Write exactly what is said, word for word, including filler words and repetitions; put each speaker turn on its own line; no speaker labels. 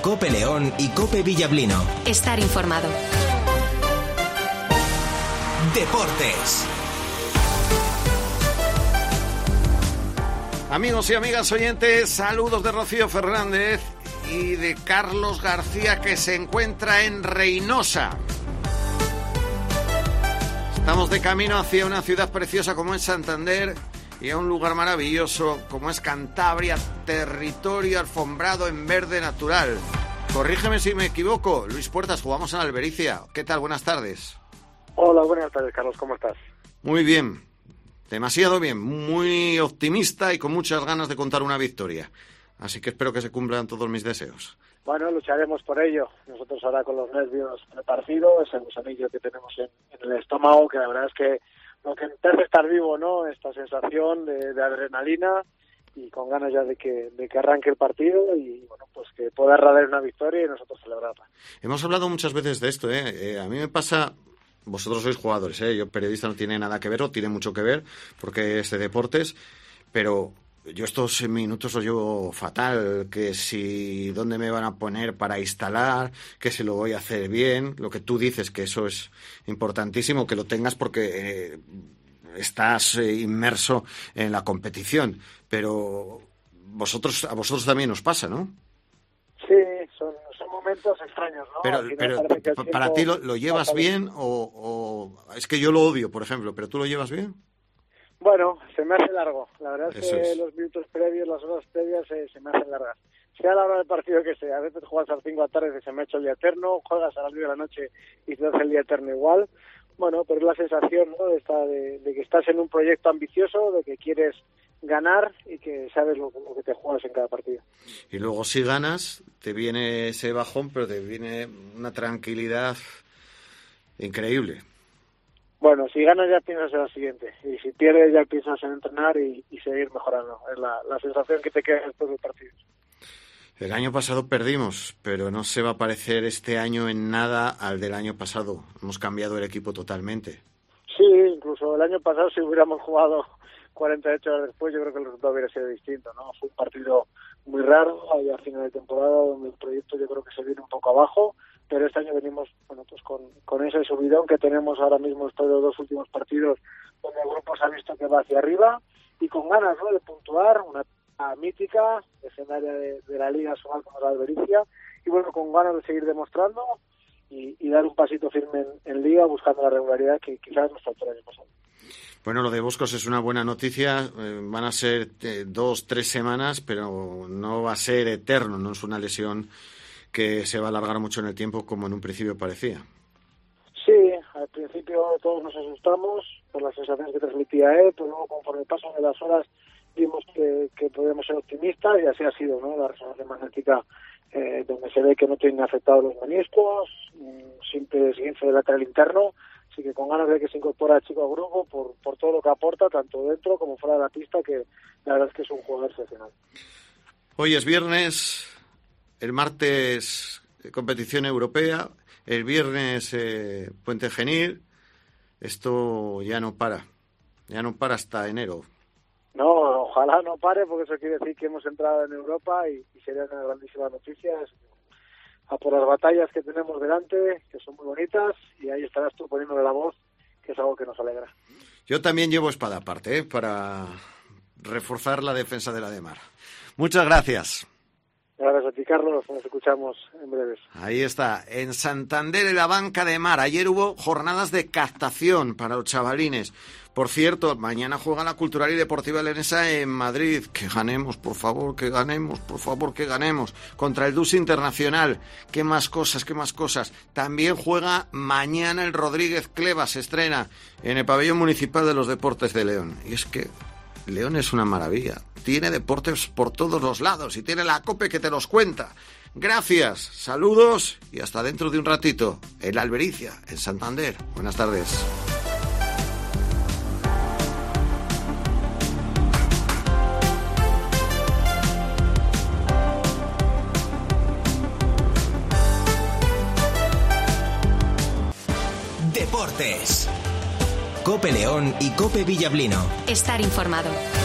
Cope León y Cope Villablino.
Estar informado.
Deportes.
Amigos y amigas oyentes, saludos de Rocío Fernández y de Carlos García, que se encuentra en Reynosa. Estamos de camino hacia una ciudad preciosa como es Santander y a un lugar maravilloso como es Cantabria, territorio alfombrado en verde natural. Corrígeme si me equivoco, Luis Puertas, jugamos en Albericia. ¿Qué tal? Buenas tardes.
Hola, buenas tardes, Carlos, ¿cómo estás?
Muy bien, demasiado bien, muy optimista y con muchas ganas de contar una victoria. Así que espero que se cumplan todos mis deseos.
Bueno, lucharemos por ello. Nosotros ahora con los nervios del partido, ese gusanillo que tenemos en, en el estómago, que la verdad es que lo que te hace estar vivo, ¿no? Esta sensación de, de adrenalina y con ganas ya de que, de que arranque el partido y, bueno, pues que pueda radar una victoria y nosotros celebrarla.
Hemos hablado muchas veces de esto, ¿eh? eh a mí me pasa... Vosotros sois jugadores, ¿eh? Yo periodista no tiene nada que ver, o tiene mucho que ver, porque es de deportes, pero yo estos minutos los llevo fatal, que si dónde me van a poner para instalar, que si lo voy a hacer bien, lo que tú dices, que eso es importantísimo, que lo tengas porque eh, estás eh, inmerso en la competición, pero vosotros a vosotros también os pasa, ¿no?
Sí, son, son momentos extraños, ¿no?
Pero, pero pa, ¿para ti lo, lo llevas bien o, o...? Es que yo lo odio, por ejemplo, ¿pero tú lo llevas bien?
Bueno, se me hace largo. La verdad es
Eso
que
es.
los minutos previos, las horas previas, eh, se me hacen largas. Sea la hora del partido que sea. A veces juegas a las cinco de la tarde y se me ha hecho el día eterno, juegas a las diez de la noche y se hace el día eterno igual. Bueno, pero es la sensación, ¿no?, de, esta, de, de que estás en un proyecto ambicioso, de que quieres ganar y que sabes lo, lo que te juegas en cada partido.
Y luego si ganas, te viene ese bajón, pero te viene una tranquilidad increíble.
Bueno, si ganas ya piensas en lo siguiente, y si pierdes ya piensas en entrenar y, y seguir mejorando. Es la, la sensación que te queda después del partido.
El año pasado perdimos, pero no se va a parecer este año en nada al del año pasado. Hemos cambiado el equipo totalmente.
Sí, incluso el año pasado si hubiéramos jugado cuarenta y ocho horas después, yo creo que el resultado hubiera sido distinto, ¿no? Fue un partido muy raro, ahí a final de temporada, donde el proyecto yo creo que se viene un poco abajo, pero este año venimos, bueno, pues con, con ese subidón que tenemos ahora mismo estos dos últimos partidos, donde el grupo se ha visto que va hacia arriba, y con ganas, ¿no?, de puntuar, una mítica, escenaria de, de la Liga Nacional como la Albericia, y bueno, con ganas de seguir demostrando y, y dar un pasito firme en, en Liga, buscando la regularidad que quizás nos faltó el año pasado.
Bueno, lo de Boscos es una buena noticia. Eh, van a ser eh, dos, tres semanas, pero no va a ser eterno. No es una lesión que se va a alargar mucho en el tiempo, como en un principio parecía.
Sí, al principio todos nos asustamos por las sensaciones que transmitía él, pero luego conforme pasan de las horas vimos que, que podíamos ser optimistas y así ha sido, ¿no? La resonancia magnética, eh, donde se ve que no tienen afectados los meniscos, un simple esguince del lateral interno. Así que con ganas de que se incorpore al chico al grupo por, por todo lo que aporta, tanto dentro como fuera de la pista, que la verdad es que es un jugador excepcional.
Hoy es viernes, el martes competición europea, el viernes eh, Puente Genil. Esto ya no para, ya no para hasta enero.
No, ojalá no pare, porque eso quiere decir que hemos entrado en Europa y, y sería una grandísima noticia. A por las batallas que tenemos delante, que son muy bonitas, y ahí estarás tú poniéndole la voz, que es algo que nos alegra.
Yo también llevo espada aparte, ¿eh?, para reforzar la defensa de la Demar. Muchas gracias.
Gracias a ti, Carlos. Nos escuchamos en breves.
Ahí está, en Santander, en la banca de Mar. Ayer hubo jornadas de captación para los chavalines. Por cierto, mañana juega la Cultural y Deportiva Leonesa en Madrid. Que ganemos, por favor, que ganemos, por favor, que ganemos. Contra el D U S Internacional. Qué más cosas, qué más cosas. También juega mañana el Rodríguez Cleva, se estrena en el Pabellón Municipal de los Deportes de León. Y es que León es una maravilla. Tiene deportes por todos los lados y tiene la COPE que te los cuenta. Gracias, saludos y hasta dentro de un ratito. En la Albericia, en Santander. Buenas tardes.
Deportes. Cope León y Cope Villablino.
Estar informado.